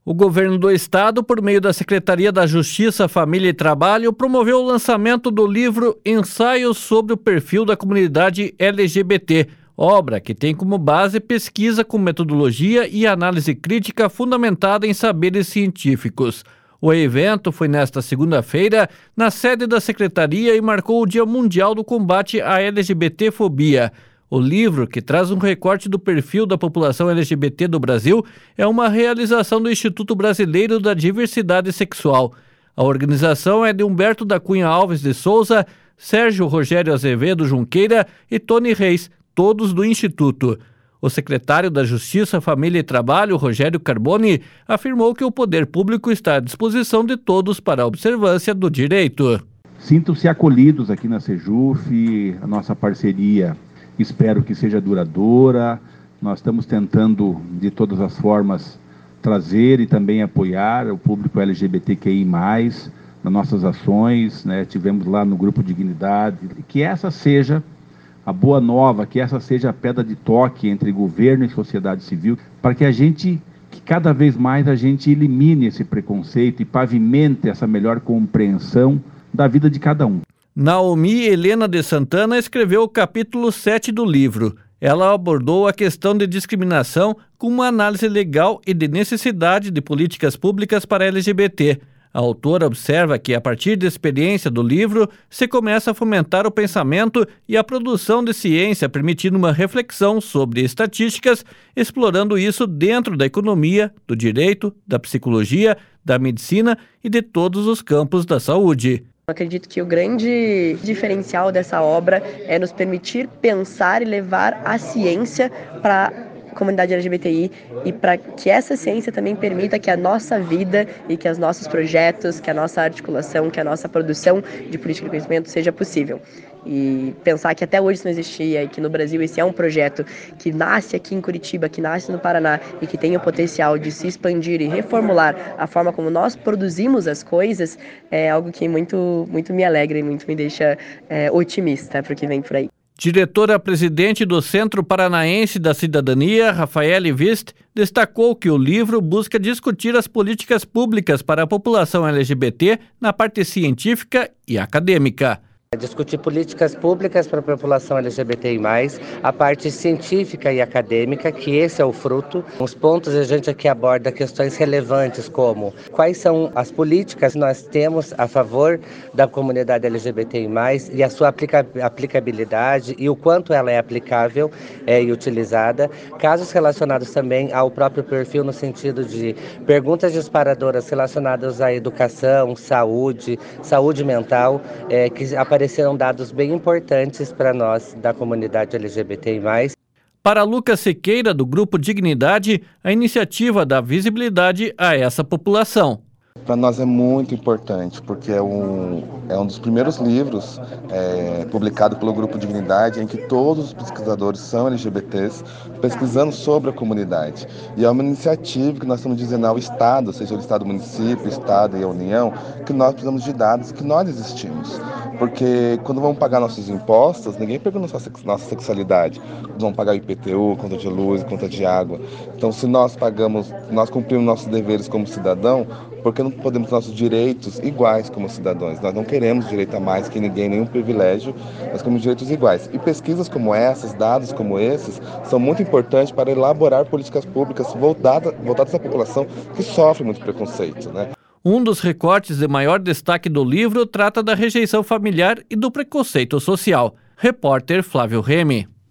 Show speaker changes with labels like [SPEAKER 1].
[SPEAKER 1] O governo do estado, por meio da Secretaria da Justiça, Família e Trabalho, promoveu o lançamento do livro Ensaios sobre o Perfil da Comunidade LGBT, obra que tem como base pesquisa com metodologia e análise crítica fundamentada em saberes científicos. O evento foi nesta segunda-feira na sede da Secretaria e marcou o Dia Mundial do Combate à LGBTfobia. O livro, que traz um recorte do perfil da população LGBT do Brasil, é uma realização do Instituto Brasileiro da Diversidade Sexual. A organização é de Humberto da Cunha Alves de Souza, Sérgio Rogério Azevedo Junqueira e Tony Reis, todos do Instituto. O secretário da Justiça, Família e Trabalho, Rogério Carboni, afirmou que o poder público está à disposição de todos para a observância do direito.
[SPEAKER 2] Sintam-se acolhidos aqui na Sejuf, a nossa parceria espero que seja duradoura. Nós estamos tentando, de todas as formas, trazer e também apoiar o público LGBTQI+, nas nossas ações, né? Tivemos lá no Grupo Dignidade. Que essa seja a boa nova, que essa seja a pedra de toque entre governo e sociedade civil, para que cada vez mais a gente elimine esse preconceito e pavimente essa melhor compreensão da vida de cada um.
[SPEAKER 1] Naomi Helena de Santana escreveu o capítulo 7 do livro. Ela abordou a questão de discriminação com uma análise legal e de necessidade de políticas públicas para LGBT. A autora observa que, a partir da experiência do livro, se começa a fomentar o pensamento e a produção de ciência, permitindo uma reflexão sobre estatísticas, explorando isso dentro da economia, do direito, da psicologia, da medicina e de todos os campos da saúde.
[SPEAKER 3] Eu acredito que o grande diferencial dessa obra é nos permitir pensar e levar a ciência para a comunidade LGBTI e para que essa ciência também permita que a nossa vida e que os nossos projetos, que a nossa articulação, que a nossa produção de política de conhecimento seja possível. E pensar que até hoje isso não existia e que no Brasil esse é um projeto que nasce aqui em Curitiba, que nasce no Paraná e que tem o potencial de se expandir e reformular a forma como nós produzimos as coisas, é algo que muito me alegra e muito me deixa otimista para o que vem por aí.
[SPEAKER 1] Diretora-presidente do Centro Paranaense da Cidadania, Rafaele Vist, destacou que o livro busca discutir as políticas públicas para a população LGBT na parte científica e acadêmica.
[SPEAKER 4] Discutir políticas públicas para a população LGBTI+, a parte científica e acadêmica, que esse é o fruto. Os pontos a gente aqui aborda questões relevantes como quais são as políticas que nós temos a favor da comunidade LGBTI+, e a sua aplicabilidade e o quanto ela é aplicável e utilizada. Casos relacionados também ao próprio perfil no sentido de perguntas disparadoras relacionadas à educação, saúde mental, que apareceram dados bem importantes para nós da comunidade LGBTI+.
[SPEAKER 1] Para Lucas Siqueira, do Grupo Dignidade, a iniciativa dá visibilidade a essa população.
[SPEAKER 5] Para nós é muito importante, porque é um dos primeiros livros publicado pelo Grupo Dignidade em que todos os pesquisadores são LGBTs, pesquisando sobre a comunidade. E é uma iniciativa que nós estamos dizendo ao Estado, seja o Estado, o município, o Estado e a União, que nós precisamos de dados, que nós existimos. Porque quando vamos pagar nossos impostos, ninguém pergunta nossa sexualidade. Nós vamos pagar IPTU, conta de luz, conta de água. Então, se nós cumprimos nossos deveres como cidadão, por que não podemos ter nossos direitos iguais como cidadãos? Nós não queremos direito a mais que ninguém, nenhum privilégio, nós queremos direitos iguais. E pesquisas como essas, dados como esses, são muito importantes para elaborar políticas públicas voltadas à população que sofre muito preconceito, né?
[SPEAKER 1] Um dos recortes de maior destaque do livro trata da rejeição familiar e do preconceito social. Repórter Flávio Remy.